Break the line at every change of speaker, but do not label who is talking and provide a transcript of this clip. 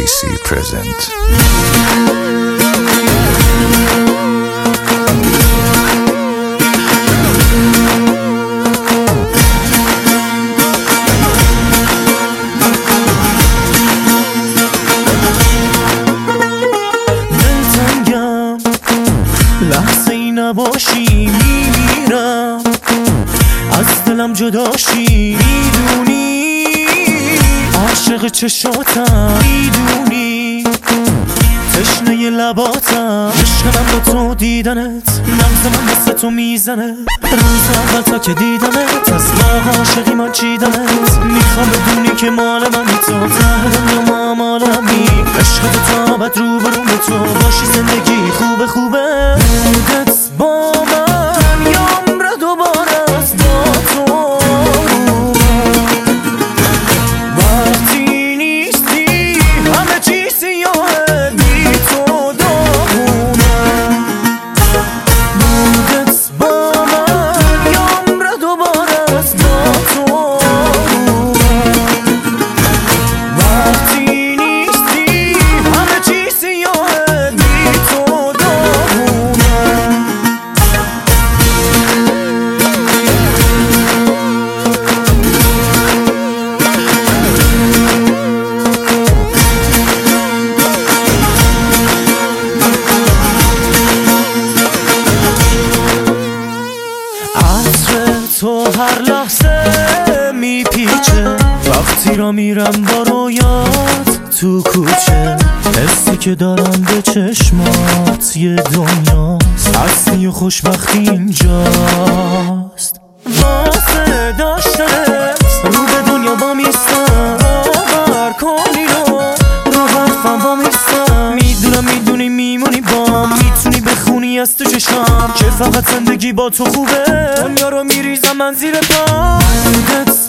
TC present.
دلتنگم لحظه ای نباشی میمیرم، از دلم جداشی میدونی، عاشق چشاتم میدونی، تشنه لباتم، عشقم با تو دیدنت، نبض من مثل تو میزنه، روز اول تا که دیدمت، از ما عاشقی من چیدمت، میخوام بدونی که مال منی، تو ته دنیا ما مالمی، عشق تو تا بد رو برو به تو باشی، زندگی خوبه خوبه، بودت با من یا عمر دوباره از با تو، وقتی نیستی همه چی سیاهه بی تو داغونه، بودت با من یا عمر دوباره از با تو، وقتی نیستی همه چی سیاهه بی تو داغونه. عطر تو هر لحظه میپیچه، وقتی را میرم با رویات تو کوچه، حسی که دارم به چشمات یه دنیاست، هستی و خوشبختی اینجاست، واسه داشتنت رو به دنیا با میستم، باور کنی رو حرفم با میستم، میدونم میدونی میمونی بام، میتونی بخونی از تو چشم که فقط زندگی با تو خوبه، دنیا رو میریزم من زیر پام،